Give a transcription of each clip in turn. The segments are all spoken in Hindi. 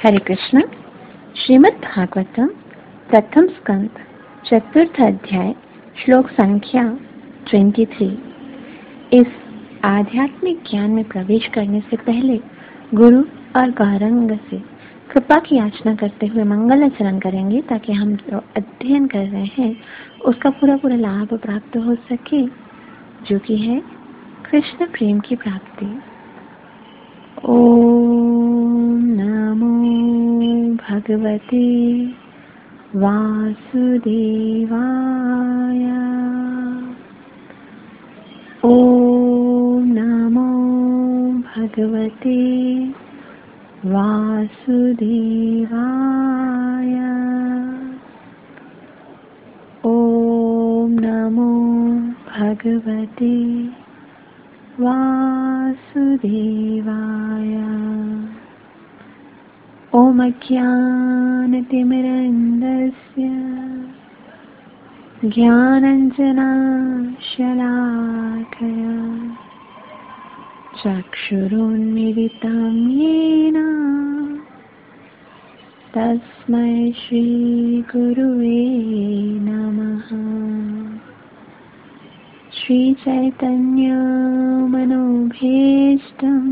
हरे कृष्ण। श्रीमद् भागवतम प्रथम स्कंद चतुर्थ अध्याय श्लोक संख्या 23। इस आध्यात्मिक ज्ञान में प्रवेश करने से पहले गुरु और गौरंग से कृपा की याचना करते हुए मंगल आचरण करेंगे, ताकि हम जो अध्ययन कर रहे हैं उसका पूरा लाभ प्राप्त हो सके, जो कि है कृष्ण प्रेम की प्राप्ति। ओम नमो भगवते वासुदेवाय। ओम नमो भगवते वासुदेवाय। ओम नमो भगवते वासुदेवाय। ओम अज्ञानतिमिरन्धस्य ज्ञानाञ्जनशलाकया चक्षुरुन्मिलितं येन तस्मै श्रीगुरुवे नमः। श्रीचैतन्यमनोभीष्टं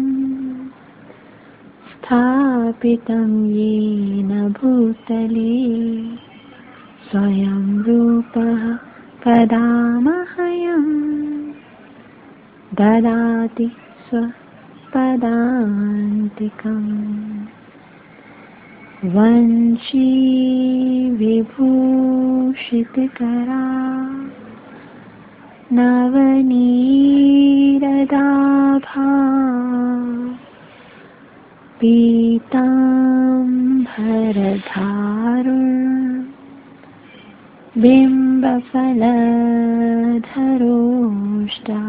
स्थापितं येन भूतले स्वयं रूपः कदा मह्यं ददाति स्वपदान्तिकम्। वंशी विभूषितकरा नवनीरदाभा पीताम्बरधारुं बिम्बफलधरोष्टा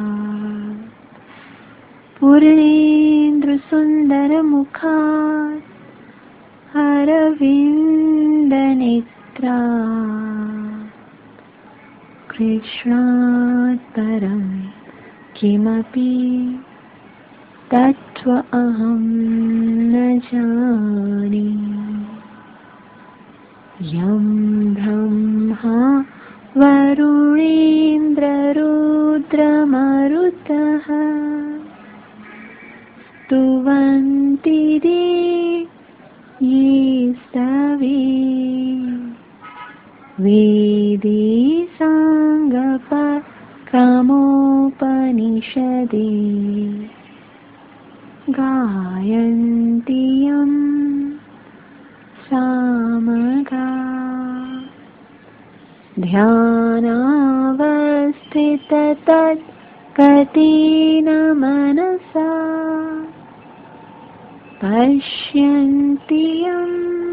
पूर्णेन्द्रसुन्दरमुखात् अरविन्दनेत्रा कृष्णात् परं किमपि तत्त्वमहं न जाने। यं ब्रह्मा वरुणेन्द्ररुद्रमरुतः स्तुवन्ति ये स्तवे वेदे साङ्गपक्रमोपनिषदे गायन्ति यं सामगा। ध्यानावस्थिततत्कतेन मनसा पश्यन्ति यं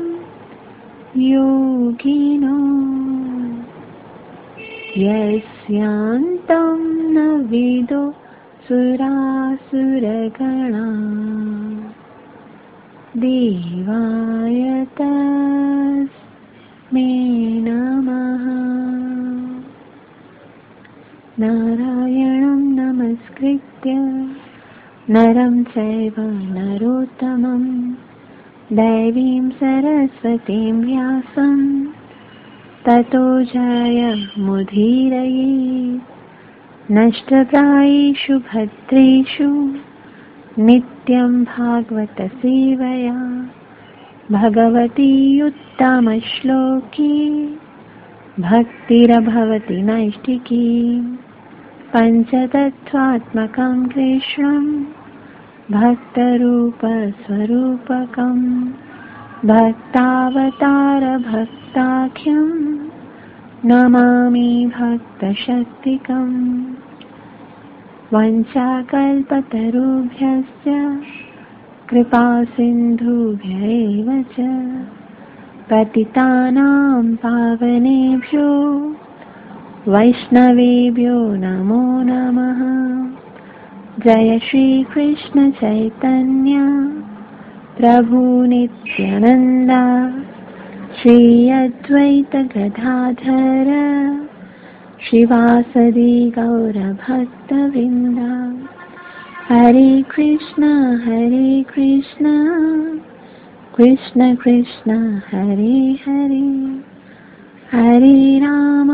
योगिनो यस्यान्तं न विदो सुरासुरगणा। देवाय तस्मै नमः। नारायणं नमस्कृत्य नरं चैव नरोत्तमं दैवीं सरस्वतीं व्यासं ततो जयमुदीरयेत्। नष्टप्रायेषु भद्रेषु नित्यं भागवत सेवया भगवती उत्तमश्लोकी भक्तिरभवति नैष्टिकी। पञ्चतत्त्वात्मकं कृष्णं भक्तरूपस्वरूपकं भक्तावतारभक्ताख्यं नमामि भक्तशक्तिकम्। वञ्चाकल्पतरुभ्यश्च कृपासिन्धुभ्य एव च पतितानां पावनेभ्यो वैष्णवेभ्यो नमो नमः। जय श्रीकृष्ण चैतन्य प्रभु नित्यानन्द श्री अद्वैत गदाधर श्रीवासदि गौरभक्तवृन्द। हरे कृष्ण कृष्ण कृष्ण हरे हरे, हरे राम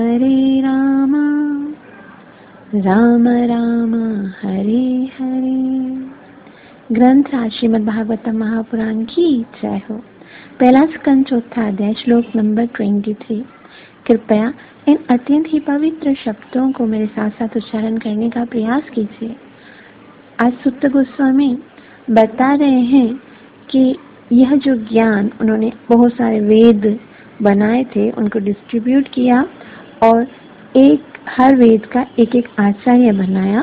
राम राम हरे हरे। ग्रंथ श्रीमद् भागवतम महापुराण की जय हो। पहला स्कंद चौथा अध्याय श्लोक नंबर 23। कृपया इन अत्यंत ही पवित्र शब्दों को मेरे साथ साथ उच्चारण करने का प्रयास कीजिए। आज सुत्त गोस्वामी बता रहे हैं कि यह जो ज्ञान उन्होंने बहुत सारे वेद बनाए थे, उनको डिस्ट्रीब्यूट किया और हर वेद का एक एक आचार्य बनाया।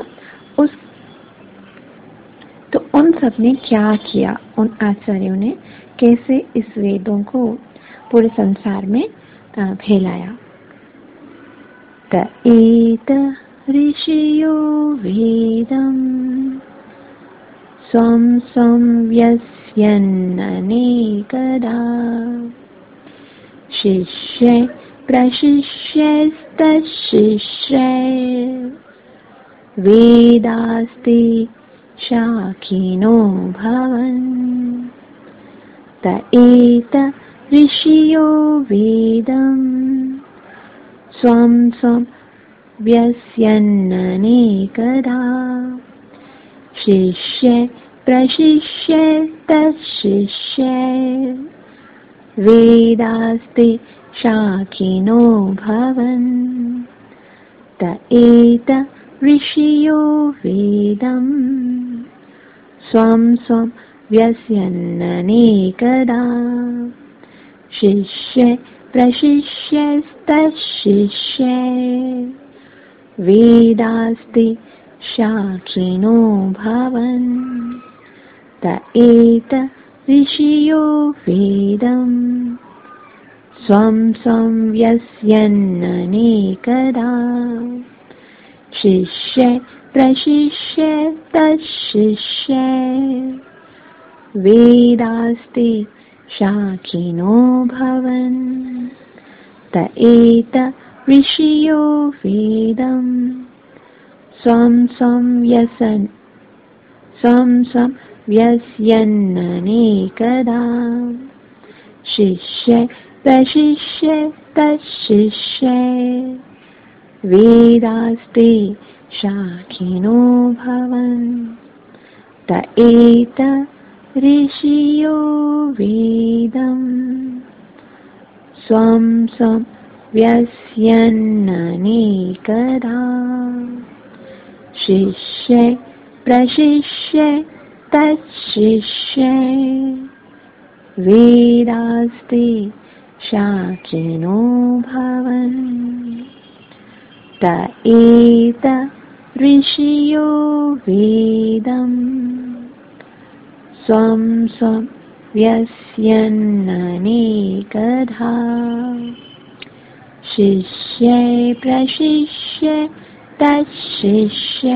तो उन सब ने क्या किया, उन आचार्यों ने कैसे इस वेदों को पूरे संसार में फैलाया। एत ऋषियो वेदम स्वं स्वं व्यस्यन् अनेकदा, शिष्य प्रशिष्यस्तशिष्य वेदास्ते शाखिनो भवन्। एत ऋषियो वेदं स्वं स्वं व्यस्यन् अनेकदा, शिष्य प्रशिष्यस्तशिष्य वेदास्ते शाखिनो भवन्। एत ऋषियो वेदं स्वं स्वं व्यस्यन् अनेकदा, शिष्य प्रशिष्यस्तशिष्य वेदास्ते शाखिनो भवन्। एत ऋषियो वेदं स्वं स्वं व्यस्यन् अनेकदा, शिष्य प्रशिष्यस्तशिष्य वेदास्ते शाखिनो भवन्। एत ऋषियो वेदं स्वं स्वं व्यस्यन् अनेकदा, शिष्य प्रशिष्यस्तशिष्य वेदास्ते शाखिनो भवन्। एत ऋषियो वेदं स्वं स्वं व्यस्यन् अनेकदा, शिष्य प्रशिष्यस्तशिष्य वेदास्ते शाखिनो भवन्। एत ऋषियो वेदं स्वं स्वं व्यस्यन् अनेकधा, शिष्य प्रशिष्यस्तशिष्य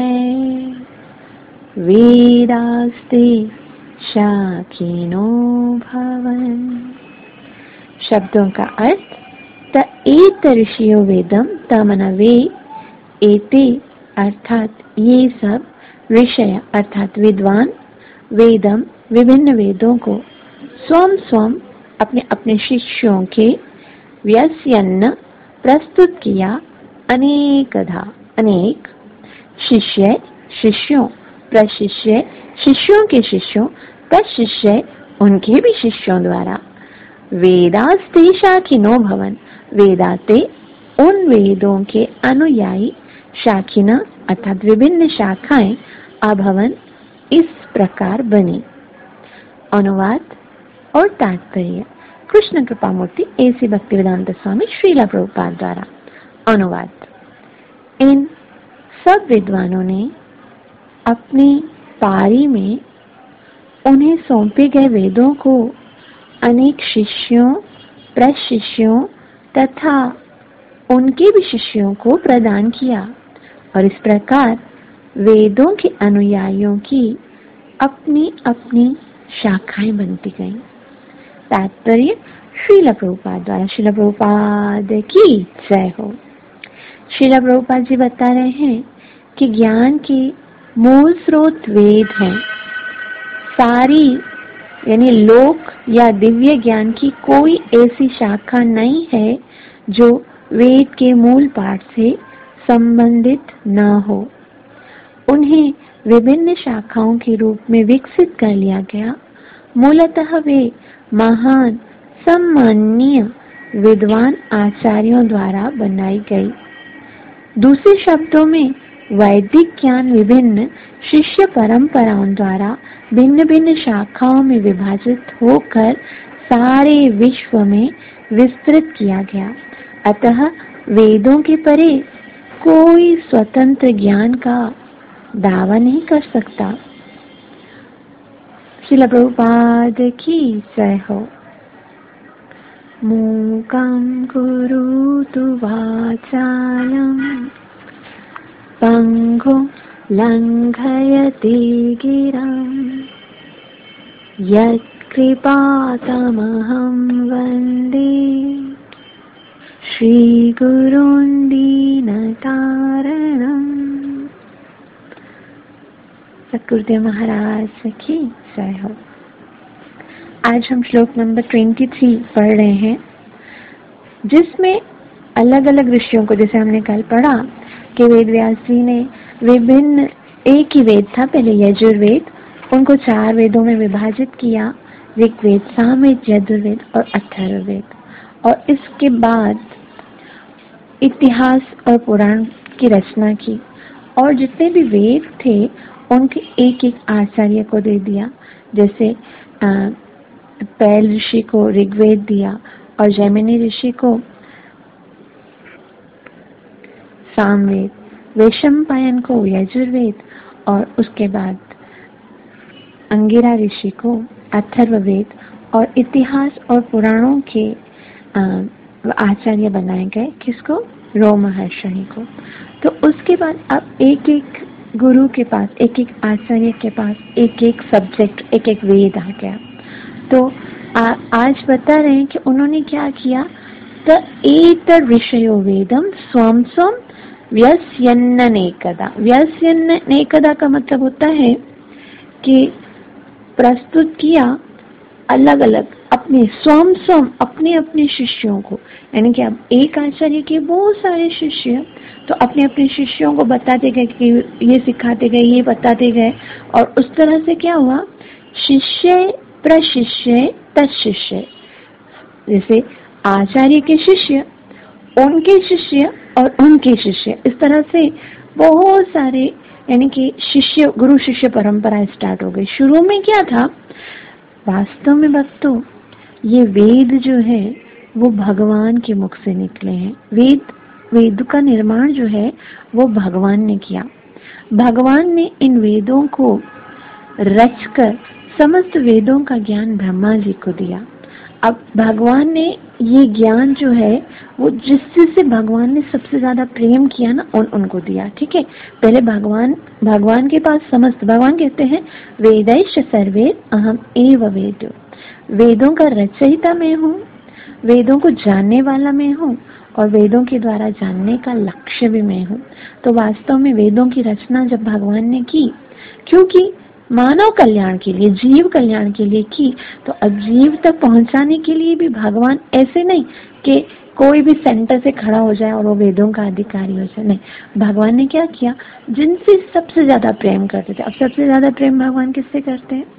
वेदास्ते शाखिनो भवन्। शब्दों का अर्थ। एत ऋषियो वेदम, तमना वे, एते अर्थात ये सब, ऋषय अर्थात विद्वान, वेदम विभिन्न वेदों को, स्वम स्वम अपने अपने शिष्यों के, व्यस्यन्न प्रस्तुत किया, अनेकधा अनेक, शिष्य शिष्यों, प्रशिष्य शिष्यों के शिष्यों, तशिष्य उनके भी शिष्यों द्वारा, वेदास्ते शाखिनो भवन वेदाते उन वेदों के अनुयायी, शाखिना अर्थात विभिन्न शाखाएं, अभवन इस प्रकार बनी। अनुवाद और तात्पर्य। कृष्ण कृपा मूर्ति ऐसी भक्तिवेदांत स्वामी श्रीला प्रभुपाद द्वारा। अनुवाद। इन सब विद्वानों ने अपनी पारी में उन्हें सौंपे गए वेदों को अनेक शिष्यों, प्रशिष्यों तथा उनके भी शिष्यों को प्रदान किया और इस प्रकार वेदों के अनुयायियों की अपनी अपनी शाखाएं बनती गईं। तात्पर्य श्रीला प्रभुपाद द्वारा। श्रीला प्रभुपाद की जय हो। श्रीला प्रभुपाद जी बता रहे हैं कि ज्ञान के मूल स्रोत वेद हैं। सारी यानी लोक या दिव्य ज्ञान की कोई ऐसी शाखा नहीं है जो वेद के मूल पाठ से संबंधित न हो। उन्हें विभिन्न शाखाओं के रूप में विकसित कर लिया गया। मूलतः वे महान सम्माननीय विद्वान आचार्यों द्वारा बनाई गई। दूसरे शब्दों में वैदिक ज्ञान विभिन्न शिष्य परंपराओं द्वारा भिन्न भिन्न शाखाओं में विभाजित होकर सारे विश्व में विस्तृत किया गया। अतः वेदों के परे कोई स्वतंत्र ज्ञान का दावा नहीं कर सकता। श्रील प्रभुपाद की जय हो। मूकं करोतु वाचालं पंगुं लंघयते गिरं यत्कृपातमहं वन्दे श्रीगुरुं दीनतारणम्। सद्गुरुदेव महाराज की जय हो। आज हम श्लोक नंबर 23 पढ़ रहे हैं, जिसमें अलग अलग ऋषियों को, जैसे हमने कल पढ़ा कि वेद व्यास जी ने विभिन्न, एक ही वेद था पहले यजुर्वेद, उनको 4 वेदों में विभाजित किया, ऋग्वेद, सामवेद, यजुर्वेद और अथर्ववेद। और इसके बाद इतिहास और पुराण की रचना की, और जितने भी वेद थे उनके एक एक आचार्य को दे दिया। जैसे पैल ऋषि को ऋग्वेद दिया और जैमिनी ऋषि को सामवेद, वैशंपायन को यजुर्वेद और उसके बाद अंगिरा ऋषि को अथर्ववेद, और इतिहास और पुराणों के आचार्य बनाए गए। किसको? रोमहर्षि को। तो उसके बाद अब एक एक गुरु के पास, एक एक आचार्य के पास एक एक सब्जेक्ट, एक एक वेद आ गया। तो आज बता रहे हैं कि उन्होंने क्या किया। त एतद् विषयो वेदम स्वम स्वम व्यस्यन्नेकदा। व्यस्यन्नेकदा का मतलब होता है कि प्रस्तुत किया अलग अलग अपने स्वम अपने अपने शिष्यों को, यानी कि अब एक आचार्य के बहुत सारे शिष्य, तो अपने अपने शिष्यों को बताते गए कि ये सिखाते गए, ये बताते गए, और उस तरह से क्या हुआ, शिष्य प्रशिष्य तत्शिष्य, जैसे आचार्य के शिष्य, उनके शिष्य और उनके शिष्य, इस तरह से बहुत सारे, यानी कि शिष्य गुरु शिष्य परंपरा स्टार्ट हो गई। शुरू में क्या था, वास्तव में भक्तों, ये वेद जो है वो भगवान के मुख से निकले हैं। वेद का निर्माण जो है वो भगवान ने किया। भगवान ने इन वेदों को रचकर समस्त वेदों का ज्ञान ब्रह्मा जी को दिया। अब भगवान ने ये ज्ञान जो है वो जिससे भगवान ने सबसे ज्यादा प्रेम किया ना, उनको दिया। ठीक है, पहले भगवान के पास समस्त, भगवान कहते हैं वेदैश्च सर्वे अहम एव वेदो, वेदों का रचयिता मैं हूँ, वेदों को जानने वाला मैं हूँ, और वेदों के द्वारा जानने का लक्ष्य भी मैं हूँ। तो वास्तव में वेदों की रचना जब भगवान ने की, क्योंकि मानव कल्याण के लिए, जीव कल्याण के लिए की, तो अब जीव तक पहुंचाने के लिए भी भगवान ऐसे नहीं कि कोई भी सेंटर से खड़ा हो जाए और वो वेदों का अधिकारी हो जाए, नहीं। भगवान ने क्या किया, जिनसे सबसे ज्यादा प्रेम करते थे। अब सबसे ज्यादा प्रेम भगवान किससे करते हैं?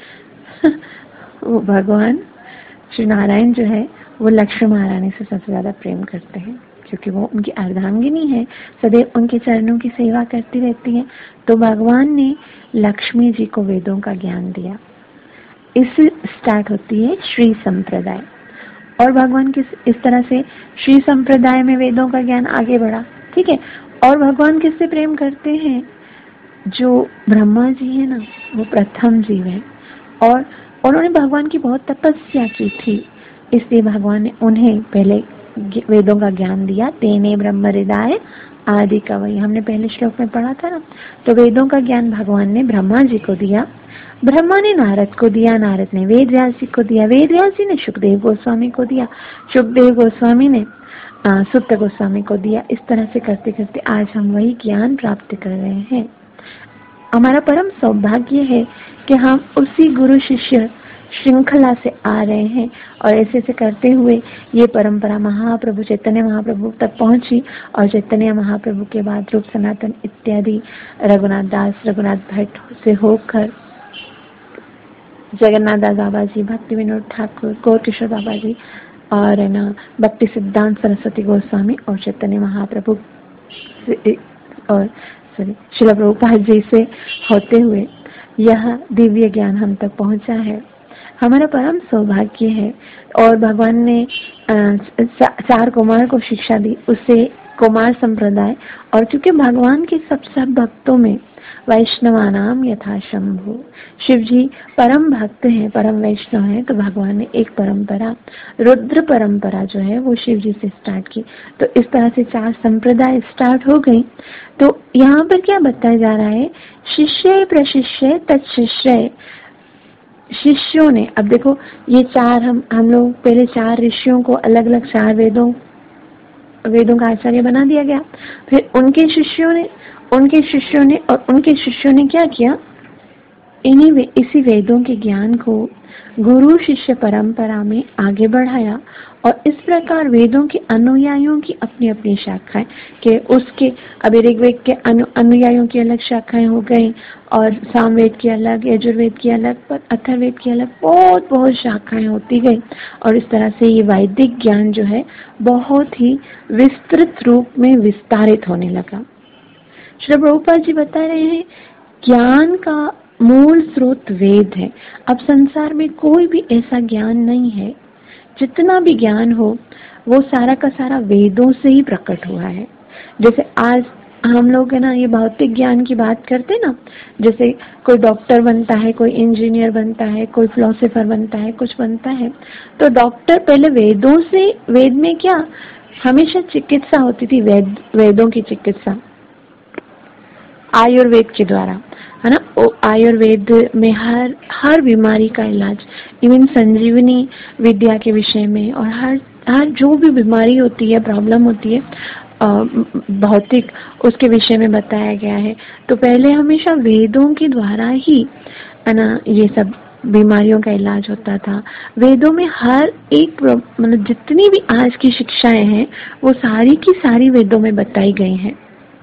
वो भगवान श्री नारायण जो है वो लक्ष्मी महारानी से सबसे ज्यादा प्रेम करते हैं, क्योंकि वो उनकी अर्धांगिनी है, सदैव उनके चरणों की सेवा करती रहती है। तो भगवान ने लक्ष्मी जी को वेदों का ज्ञान दिया। इससे स्टार्ट होती है श्री संप्रदाय, और भगवान इस तरह से श्री संप्रदाय में वेदों का ज्ञान आगे बढ़ा। ठीक है, और भगवान किससे प्रेम करते हैं? जो ब्रह्मा जी है ना, वो प्रथम जीव है, और उन्होंने भगवान की बहुत तपस्या की थी, इसलिए भगवान ने उन्हें पहले वेदों का ज्ञान दिया। तेने ब्रह्म हृदय आदि कवि, हमने पहले श्लोक में पढ़ा था ना। तो वेदों का ज्ञान भगवान ने ब्रह्मा जी को दिया, ब्रह्मा ने नारद को दिया, नारद ने वेद व्यास जी को दिया, वेद व्यास जी ने सुखदेव गोस्वामी को दिया, सुखदेव गोस्वामी ने सुत गोस्वामी को दिया। इस तरह से करते करते आज हम वही ज्ञान प्राप्त कर रहे हैं। हमारा परम सौभाग्य है कि हम उसी गुरु शिष्य श्रृंखला से आ रहे हैं और ऐसे ऐसे करते हुए ये परंपरा महाप्रभु चैतन्य महाप्रभु तक पहुंची और चैतन्य महाप्रभु के बाद रूप सनातन इत्यादि रघुनाथ दास, रघुनाथ भट्ट से होकर जगन्नाथ दास बाबा जी, भक्ति विनोद ठाकुर, गौर किशोर बाबा जी और है ना भक्ति सिद्धांत सरस्वती गोस्वामी और चैतन्य महाप्रभु और श्रील प्रभुपाद जी से होते हुए यह दिव्य ज्ञान हम तक पहुंचा है। हमारा परम सौभाग्य है। और भगवान ने 4 कुमार को शिक्षा दी, उससे कुमार संप्रदाय। और क्योंकि भगवान के सब भक्तों में वैष्णवानाम यथा शंभु, शिव जी परम भक्त हैं, परम वैष्णव हैं, तो भगवान ने एक परंपरा रुद्र परंपरा जो है वो शिव जी से स्टार्ट की। तो इस तरह से 4 संप्रदाय स्टार्ट हो गई। तो यहाँ पर क्या बताया जा रहा है, शिष्य प्रशिष्य तत्शिष्य, शिष्यों ने, अब देखो ये 4 हम लोग पहले 4 ऋषियों को अलग अलग 4 वेदों का आचार्य बना दिया गया। फिर उनके शिष्यों ने क्या किया, इसी वेदों के ज्ञान को गुरु शिष्य परंपरा में आगे बढ़ाया। और इस प्रकार वेदों के अनुयायियों की अपनी अपनी शाखाएं के उसके अब ऋग्वेद के अनुयायियों की अलग शाखाएं हो गई और सामवेद की अलग, यजुर्वेद की अलग, पर अथर्ववेद की अलग, बहुत बहुत शाखाएं होती गई। और इस तरह से ये वैदिक ज्ञान जो है बहुत ही विस्तृत रूप में विस्तारित होने लगा। श्री प्रभुपाद जी बता रहे हैं ज्ञान का मूल स्रोत वेद है। अब संसार में कोई भी ऐसा ज्ञान नहीं है, जितना भी ज्ञान हो वो सारा का सारा वेदों से ही प्रकट हुआ है। जैसे आज हम लोग है ना ये भौतिक ज्ञान की बात करते ना, जैसे कोई डॉक्टर बनता है, कोई इंजीनियर बनता है, कोई फिलोसोफर बनता है, कुछ बनता है, तो डॉक्टर पहले वेदों से, वेद में क्या हमेशा चिकित्सा होती थी, वेदों की चिकित्सा आयुर्वेद के द्वारा, है ना। आयुर्वेद में हर बीमारी का इलाज, इवन संजीवनी विद्या के विषय में, और हर जो भी बीमारी होती है, प्रॉब्लम होती है भौतिक, उसके विषय में बताया गया है। तो पहले हमेशा वेदों के द्वारा ही है ना ये सब बीमारियों का इलाज होता था। वेदों में हर एक मतलब जितनी भी आज की शिक्षाएं हैं वो सारी की सारी वेदों में बताई गई हैं।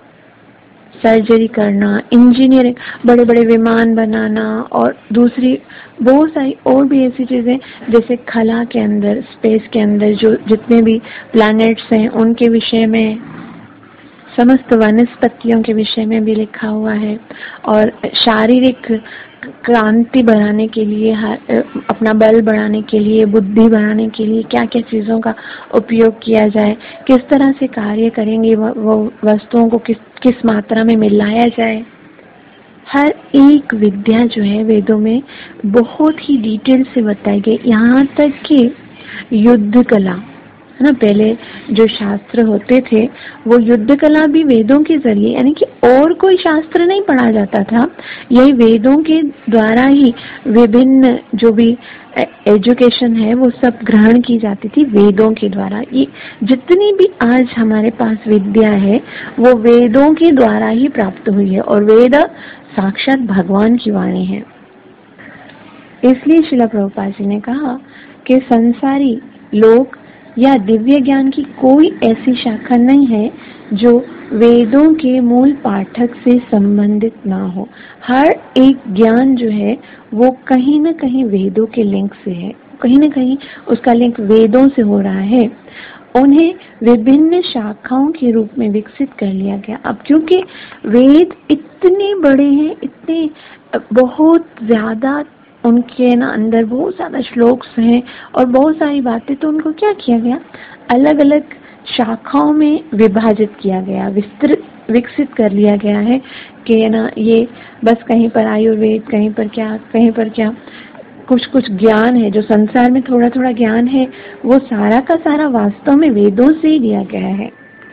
सर्जरी करना, इंजीनियरिंग, बड़े बड़े विमान बनाना और दूसरी बहुत सारी और भी ऐसी चीजें, जैसे खला के अंदर, स्पेस के अंदर जो जितने भी प्लैनेट्स हैं उनके विषय में, समस्त वनस्पतियों के विषय में भी लिखा हुआ है। और शारीरिक क्रांति बढ़ाने के लिए, अपना बल बढ़ाने के लिए, बुद्धि बढ़ाने के लिए क्या क्या चीजों का उपयोग किया जाए, किस तरह से कार्य करेंगे, वो वस्तुओं को किस मात्रा में मिलाया जाए, हर एक विद्या जो है वेदों में बहुत ही डिटेल से बताई गई। यहाँ तक कि युद्ध कला, है ना, पहले जो शास्त्र होते थे वो युद्ध कला भी वेदों के जरिए, यानी कि और कोई शास्त्र नहीं पढ़ा जाता था, यही वेदों के द्वारा ही विभिन्न जो भी एजुकेशन है वो सब ग्रहण की जाती थी वेदों के द्वारा। ये जितनी भी आज हमारे पास विद्या है वो वेदों के द्वारा ही प्राप्त हुई है, और वेद साक्षात भगवान की वाणी है। इसलिए श्रील प्रभुपाद जी ने कहा कि संसारी लोग या दिव्य ज्ञान की कोई ऐसी शाखा नहीं है जो वेदों के मूल पाठक से संबंधित ना हो। हर एक ज्ञान जो है वो कहीं न कहीं वेदों के लिंक से है, कहीं न कहीं उसका लिंक वेदों से हो रहा है। उन्हें विभिन्न शाखाओं के रूप में विकसित कर लिया गया। अब क्योंकि वेद इतने बड़े हैं, इतने बहुत ज्यादा उनके ना अंदर बहुत ज्यादा श्लोक्स हैं और बहुत सारी बातें, तो उनको क्या किया गया, अलग अलग शाखाओं में विभाजित किया गया, विकसित कर लिया गया है कि ना ये बस कहीं पर आयुर्वेद, कहीं पर क्या, कहीं पर क्या, कुछ ज्ञान है जो संसार में थोड़ा थोड़ा ज्ञान है वो सारा का सारा वास्तव में वेदों से ही दिया गया है।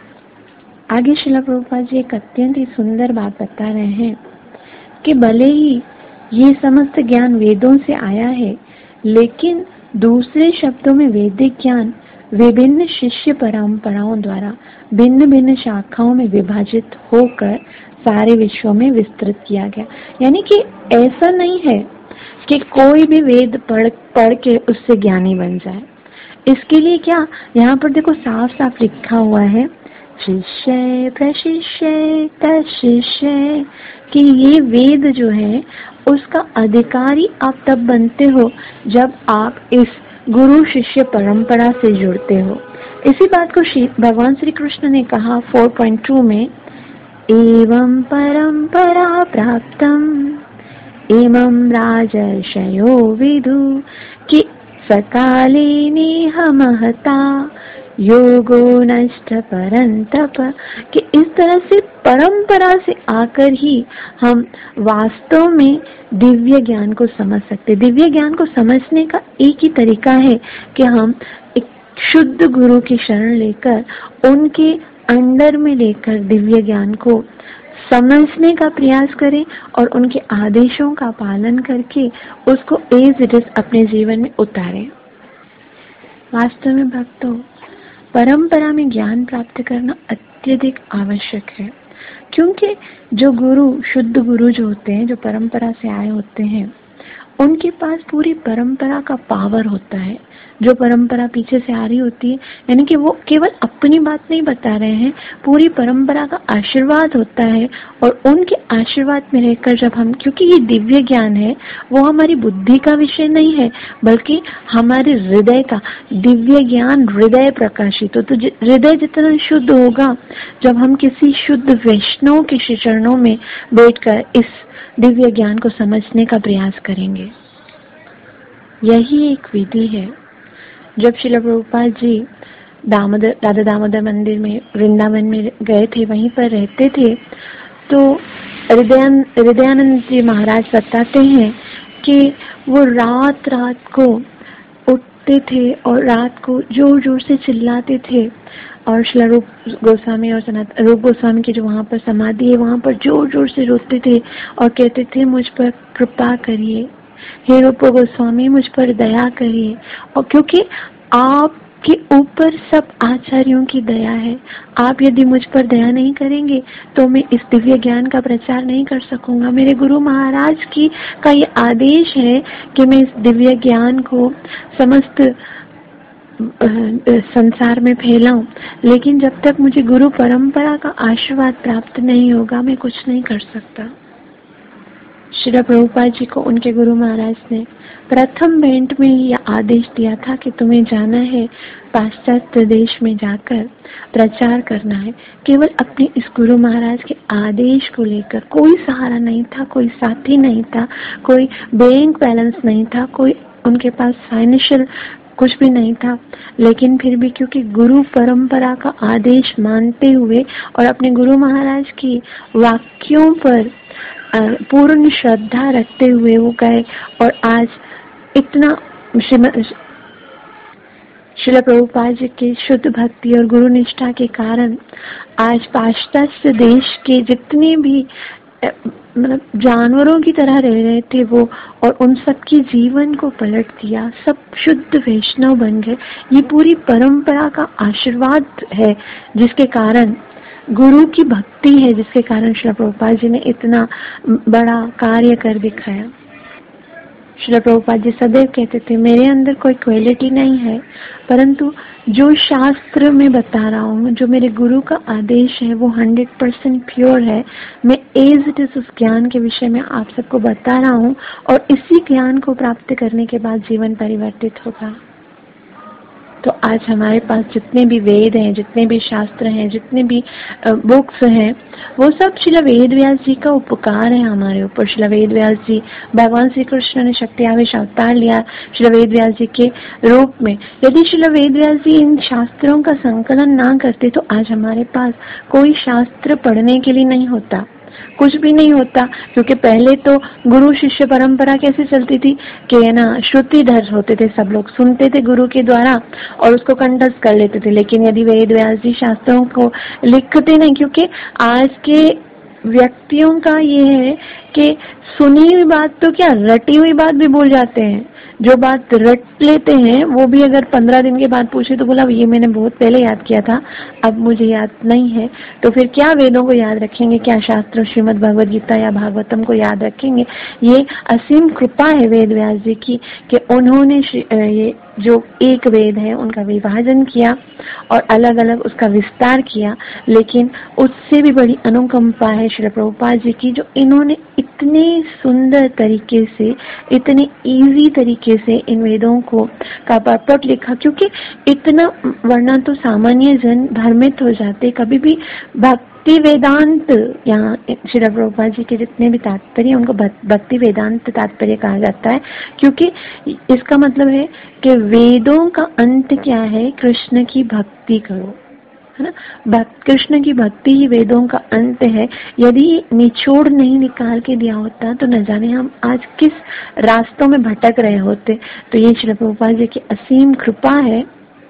आगे श्रील प्रभुपाद जी एक अत्यंत ही सुंदर बात बता रहे हैं कि भले ही ये समस्त ज्ञान वेदों से आया है, लेकिन दूसरे शब्दों में वैदिक ज्ञान विभिन्न शिष्य परंपराओं द्वारा भिन्न भिन्न शाखाओं में विभाजित होकर सारे विश्व में विस्तृत किया गया। यानी कि ऐसा नहीं है कि कोई भी वेद पढ़ के उससे ज्ञानी बन जाए। इसके लिए क्या, यहाँ पर देखो साफ साफ लिखा हुआ है, शिष्य प्रशिष्य तशिष्य, कि ये वेद जो है उसका अधिकारी आप तब बनते हो जब आप इस गुरु शिष्य परंपरा से जुड़ते हो। इसी बात को भगवान श्री कृष्ण ने कहा 4.2 में, एवं परंपरा प्राप्तम इमं राजर्षयो विदु, कि सकाले नेह महता योगो नष्ट परंतप, कि इस तरह से परंपरा से आकर ही हम वास्तव में दिव्य ज्ञान को समझ सकते। दिव्य ज्ञान को समझने का एक ही तरीका है कि हम एक शुद्ध गुरु की शरण लेकर उनके अंडर में लेकर दिव्य ज्ञान को समझने का प्रयास करें और उनके आदेशों का पालन करके उसको एज इट इज अपने जीवन में उतारें। वास्तव में भक्तों, परंपरा में ज्ञान प्राप्त करना अत्यधिक आवश्यक है, क्योंकि जो गुरु, शुद्ध गुरु जो होते हैं, जो परंपरा से आए होते हैं, उनके पास पूरी परंपरा का पावर होता है। जो परंपरा पीछे से आ रही होती है, यानी कि वो केवल अपनी बात नहीं बता रहे हैं, पूरी परंपरा का आशीर्वाद होता है। और उनके आशीर्वाद में रहकर जब हम, क्योंकि ये दिव्य ज्ञान है, वो हमारी बुद्धि का विषय नहीं है, बल्कि हमारे हृदय का दिव्य ज्ञान, हृदय प्रकाशित हो। तो हृदय जितना शुद्ध होगा, जब हम किसी शुद्ध वैष्णव के चरणों में बैठकर इस दिव्य ज्ञान को समझने का प्रयास करेंगे। यही एक विधि है। जब श्रील प्रभुपाद जी दादा दामोदर मंदिर में वृंदावन में गए थे, वहीं पर रहते थे, तो हृदयानंद जी महाराज बताते हैं कि वो रात रात को उठते थे और रात को जोर जोर से चिल्लाते थे, और श्री रूप गोस्वामी और रूप गोस्वामी की जो वहाँ पर समाधि है, वहाँ पर जोर जोर से रोते थे और कहते थे, मुझ पर कृपा करिए, हे रूप गोस्वामी मुझ पर दया करिए। और क्योंकि आपके ऊपर सब आचार्यों की दया है, आप यदि मुझ पर दया नहीं करेंगे तो मैं इस दिव्य ज्ञान का प्रचार नहीं कर सकूंगा। मेरे गुरु महाराज का ये आदेश है कि मैं इस दिव्य ज्ञान को समस्त संसार में फैलाऊं, लेकिन जब तक मुझे गुरु परंपरा का आशीर्वाद प्राप्त नहीं होगा, मैं कुछ नहीं कर सकता। श्री प्रभुपाद जी को उनके गुरु महाराज ने प्रथम भेंट में ही यह आदेश दिया था कि तुम्हें जाना है पाश्चात्य देश में जाकर प्रचार करना है। केवल अपने इस गुरु महाराज के आदेश को लेकर, कोई सहारा नहीं था, कोई साथी नहीं था, कोई बैंक बैलेंस नहीं था, कोई उनके पास फाइनेंशियल कुछ भी नहीं था, लेकिन फिर भी क्योंकि गुरु परंपरा का आदेश मानते हुए और अपने गुरु महाराज की वाक्यों पर पूर्ण श्रद्धा रखते हुए वो गए, और आज इतना श्रील प्रभुपाद जी के शुद्ध भक्ति और गुरु निष्ठा के कारण आज पाश्चात्य देश के जितने भी मतलब जानवरों की तरह रह रहे थे वो, और उन सबके जीवन को पलट दिया, सब शुद्ध वैष्णव बन गए। ये पूरी परंपरा का आशीर्वाद है, जिसके कारण गुरु की भक्ति है, जिसके कारण श्री प्रभुपाद जी ने इतना बड़ा कार्य कर दिखाया। श्री प्रभुपाद जी सदैव कहते थे, मेरे अंदर कोई क्वालिटी नहीं है, परंतु जो शास्त्र में बता रहा हूँ, जो मेरे गुरु का आदेश है, वो 100% प्योर है। मैं एज इट इज उस ज्ञान के विषय में आप सबको बता रहा हूँ, और इसी ज्ञान को प्राप्त करने के बाद जीवन परिवर्तित होगा। तो आज हमारे पास जितने भी वेद हैं, जितने भी शास्त्र हैं, जितने भी बुक्स हैं, वो सब श्रील वेद व्यास जी का उपकार है हमारे ऊपर। श्रील वेद व्यास जी, भगवान श्री कृष्ण ने शक्ति आवेश अवतार लिया श्रील वेद व्यास जी के रूप में। यदि श्रील वेद व्यास जी इन शास्त्रों का संकलन ना करते तो आज हमारे पास कोई शास्त्र पढ़ने के लिए नहीं होता, कुछ भी नहीं होता। क्योंकि पहले तो गुरु शिष्य परंपरा कैसे चलती थी कि ना श्रुतिधर होते थे, सब लोग सुनते थे गुरु के द्वारा और उसको कंठस्थ कर लेते थे। लेकिन यदि वेद व्यास जी शास्त्रों को लिखते नहीं, क्योंकि आज के व्यक्तियों का ये है कि सुनी हुई बात तो क्या, रटी हुई बात भी भूल जाते हैं। जो बात रट लेते हैं वो भी अगर 15 दिन के बाद पूछे तो बोला ये मैंने बहुत पहले याद किया था, अब मुझे याद नहीं है। तो फिर क्या वेदों को याद रखेंगे, क्या शास्त्र श्रीमद् भगवद गीता या भागवतम को याद रखेंगे? ये असीम कृपा है वेद व्यास जी की कि उन्होंने ये जो एक वेद है उनका विभाजन किया और अलग अलग उसका विस्तार किया। लेकिन उससे भी बड़ी अनुकंपा है श्री प्रभुपाद जी की, जो इन्होंने इतने सुंदर तरीके से, इतने इजी तरीके से इन वेदों को का परपट लिखा। क्योंकि इतना वरना तो सामान्य जन भ्रमित हो जाते। कभी भी भक्ति वेदांत, यहाँ श्री प्रभुपाद जी के जितने भी तात्पर्य उनको भक्ति वेदांत तात्पर्य कहा जाता है, क्योंकि इसका मतलब है कि वेदों का अंत क्या है, कृष्ण की भक्ति करो, है ना। कृष्ण की भक्ति ही वेदों का अंत है। यदि निचोड़ नहीं निकाल के दिया होता तो न जाने हम आज किस रास्तों में भटक रहे होते। तो ये श्री प्रभुपाद जी की असीम कृपा है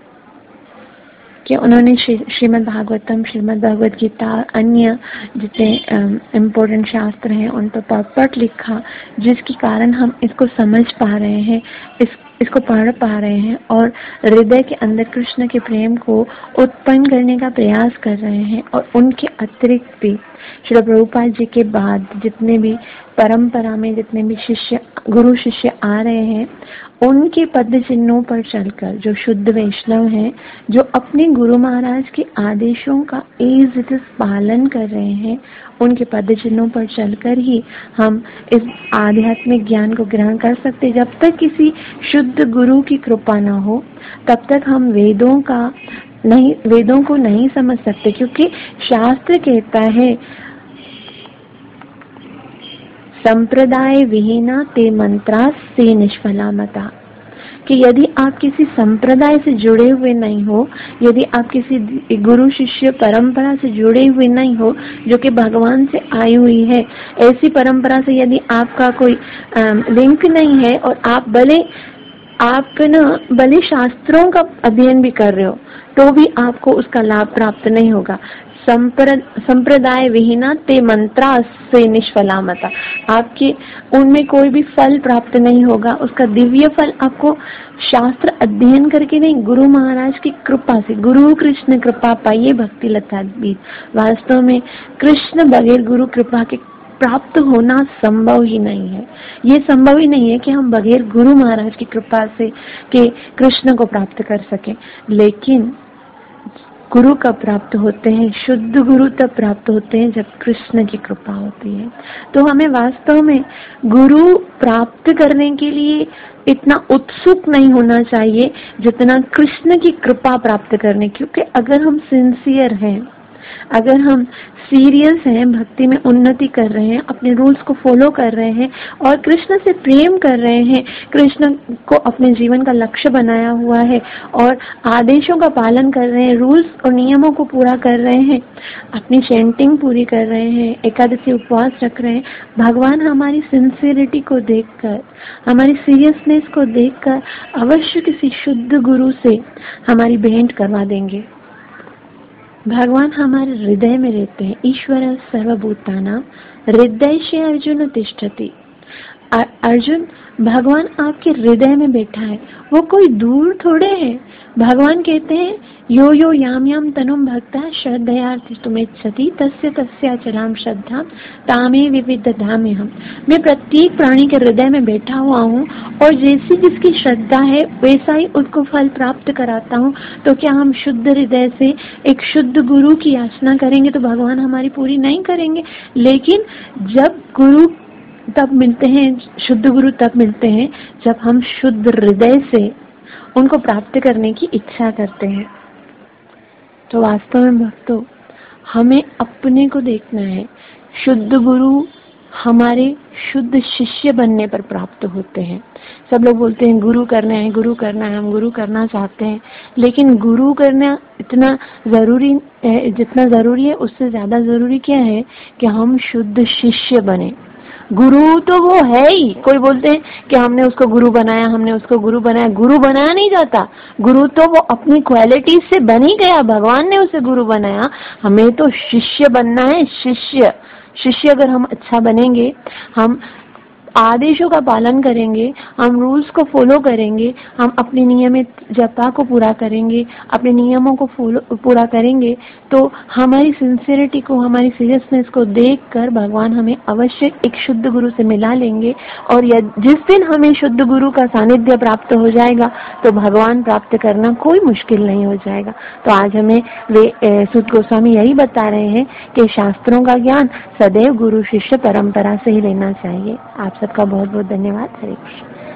कि उन्होंने श्रीमद् भागवतम, श्रीमद् भगवद गीता, अन्य जितने इम्पोर्टेंट शास्त्र हैं उन पर परपट लिखा, जिसके कारण हम इसको समझ पा रहे हैं, इसको पढ़ पा रहे हैं और हृदय के अंदर कृष्ण के प्रेम को उत्पन्न करने का प्रयास कर रहे हैं। और उनके अतिरिक्त भी श्री प्रभुपाद जी के बाद जितने भी परंपरा में जितने भी शिष्य, गुरु शिष्य आ रहे हैं, उनके पद चिन्हों पर चलकर जो शुद्ध वैष्णव हैं, जो अपने गुरु महाराज के आदेशों का एज इट इज पालन कर रहे हैं, उनके पद चिन्हों पर चलकर ही हम इस आध्यात्मिक ज्ञान को ग्रहण कर सकते। जब तक किसी शुद्ध गुरु की कृपा न हो तब तक हम वेदों को नहीं समझ सकते। क्योंकि शास्त्र कहता है संप्रदाय विहीना ते मंत्रा से निष्फला मता, कि यदि आप किसी संप्रदाय से जुड़े हुए नहीं हो, यदि आप किसी गुरु शिष्य परंपरा से जुड़े हुए नहीं हो जो कि भगवान से आई हुई है, ऐसी परंपरा से यदि आपका कोई लिंक नहीं है और आप भले शास्त्रों का अध्ययन भी कर रहे हो तो भी आपको उसका लाभ प्राप्त नहीं होगा। संप्रदाय विहीना ते मंत्रा से निष्फला मता, आपके उनमें कोई भी फल प्राप्त नहीं होगा। उसका दिव्य फल आपको शास्त्र अध्ययन करके नहीं, गुरु महाराज की कृपा से, गुरु कृष्ण कृपा पाइए भक्ति लता बीज। वास्तव में कृष्ण बगैर गुरु कृपा के प्राप्त होना संभव ही नहीं है। ये संभव ही नहीं है कि हम बगैर गुरु महाराज की कृपा से के कृष्ण को प्राप्त कर सके। लेकिन गुरु कब प्राप्त होते हैं, शुद्ध गुरु तब प्राप्त होते हैं जब कृष्ण की कृपा होती है। तो हमें वास्तव में गुरु प्राप्त करने के लिए इतना उत्सुक नहीं होना चाहिए जितना कृष्ण की कृपा प्राप्त करने। क्योंकि अगर हम सिंसियर हैं, अगर हम सीरियस हैं, भक्ति में उन्नति कर रहे हैं, अपने रूल्स को फॉलो कर रहे हैं और कृष्ण से प्रेम कर रहे हैं, कृष्ण को अपने जीवन का लक्ष्य बनाया हुआ है और आदेशों का पालन कर रहे हैं, रूल्स और नियमों को पूरा कर रहे हैं, अपनी चैंटिंग पूरी कर रहे हैं, एकादशी उपवास रख रहे हैं, भगवान हमारी सिंसियरिटी को देखकर, हमारी सीरियसनेस को देखकर अवश्य किसी शुद्ध गुरु से हमारी भेंट करवा देंगे। भगवान हमारे हृदय में रहते हैं। ईश्वर सर्वभूतानां हृदय अर्जुन तिष्ठति। अर्जुन, भगवान आपके हृदय में बैठा है, वो कोई दूर थोड़े है। भगवान कहते हैं यो यो याम याम तनुम भक्ता श्रद्धयार्थ तुमेच्छति तस्य तस्य अचलाम श्रद्धा तामे विविदधामे हम। मैं प्रत्येक प्राणी के हृदय में बैठा हुआ हूँ और जैसी जिसकी श्रद्धा है वैसा ही उसको फल प्राप्त कराता हूँ। तो क्या हम शुद्ध हृदय से एक शुद्ध गुरु की याचना करेंगे तो भगवान हमारी पूरी नहीं करेंगे? लेकिन जब गुरु तब मिलते हैं, शुद्ध गुरु तब मिलते हैं जब हम शुद्ध हृदय से उनको प्राप्त करने की इच्छा करते हैं। तो वास्तव में भक्तों, हमें अपने को देखना है। शुद्ध गुरु हमारे शुद्ध शिष्य बनने पर प्राप्त होते हैं। सब लोग बोलते हैं गुरु करना है, गुरु करना है, हम गुरु करना चाहते हैं, लेकिन गुरु करना इतना जरूरी है, जितना जरूरी है उससे ज्यादा जरूरी क्या है कि हम शुद्ध शिष्य बने। गुरु तो वो है ही, कोई बोलते हैं कि हमने उसको गुरु बनाया, हमने उसको गुरु बनाया। गुरु बनाया नहीं जाता, गुरु तो वो अपनी क्वालिटी से बन ही गया, भगवान ने उसे गुरु बनाया। हमें तो शिष्य बनना है, शिष्य। शिष्य अगर हम अच्छा बनेंगे, हम आदेशों का पालन करेंगे, हम रूल्स को फॉलो करेंगे, हम अपनी नियमित जपा को पूरा करेंगे, अपने नियमों को पूरा करेंगे, तो हमारी सिंसियरिटी को, हमारी सीरियसनेस को देखकर भगवान हमें अवश्य एक शुद्ध गुरु से मिला लेंगे। और जिस दिन हमें शुद्ध गुरु का सानिध्य प्राप्त हो जाएगा तो भगवान प्राप्त करना कोई मुश्किल नहीं हो जाएगा। तो आज हमें वे सूत गोस्वामी यही बता रहे हैं कि शास्त्रों का ज्ञान सदैव गुरु शिष्य परंपरा से ही लेना चाहिए। आप सबका बहुत बहुत धन्यवाद। हरे कृष्ण।